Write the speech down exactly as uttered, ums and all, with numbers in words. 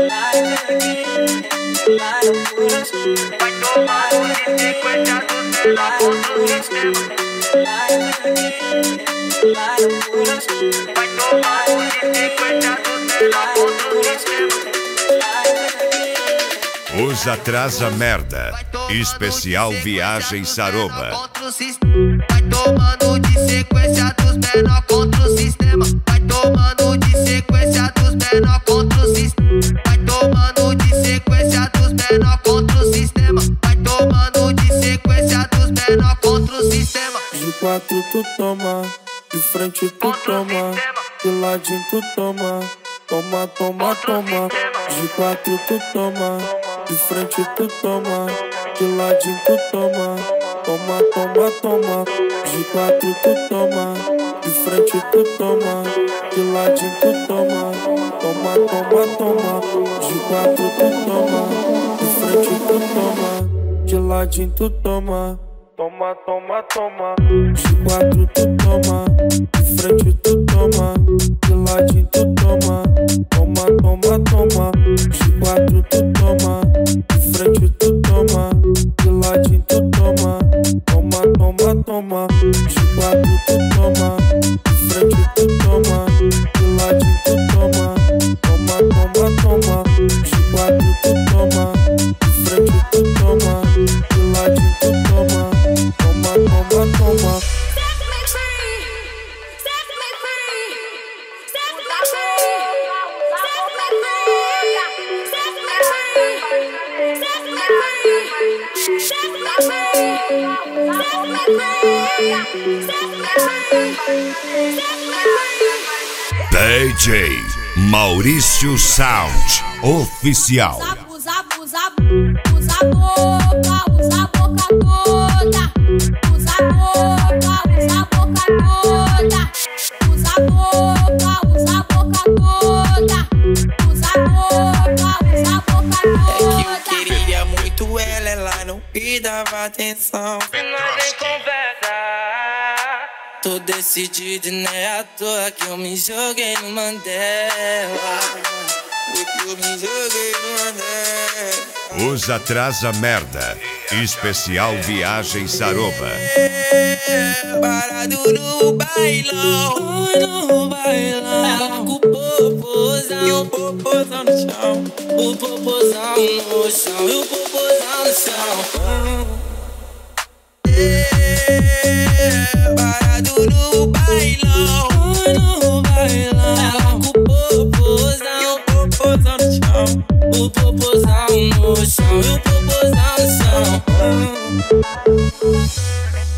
Vai tomar de sequência dos menor contra o sistema. Vai tomar de sequência dos menor contra o sistema. Os Atrasa Merda, especial Viagem Saroba. Vai tomando de sequência dos menor contra o sistema. Vai tomando de sequência dos menor contra o sistema. Vai tomando de sequência dos menor contra o sistema. Vai tomando de sequência dos menor contra o sistema. De quatro tu toma, de frente tu toma, de ladinho tu toma, toma, toma, toma. De quatro tu toma, de frente tu toma, de ladinho tu toma, toma, toma, toma. De quatro tu toma, de frente tu toma, de ladinho tu toma, toma, toma, toma. De quatro tu toma, de frente tu toma, de ladinho tu toma, toma, toma, toma. De quatro tu toma, de frente tu toma, de ladinho tu toma, toma, toma, toma. De quatro tu toma, de frente tu toma, de ladinho tu toma, toma, toma, toma. De quatro tu toma, de frente tu toma, de ladinho tu toma, toma, toma, toma. De quatro tu toma, de frente tu toma, de ladinho tu toma, toma, toma, toma. D J Maurício Sound Oficial. Usa, usa, usa, usa a boca, usa a boca toda. Usa a boca, usa a boca toda. Usa a boca, usa a boca toda. Usa a boca, usa a boca toda. É que eu queria muito ela, ela não me dava atenção. Nós nem conversa. Tô decidido, né? À toa que eu me joguei no Mandela. Foi que eu me joguei no Mandela. Os Atrasa Merda, especial Viagem Saroba. Parado no bailão, no bailão. Ela com o popozão e o popozão no chão. O popozão no chão e o popozão no chão. Parado no bailão, no bailão. Ela com o popozão e o popozão no chão. O popozão no chão e o popozão no chão.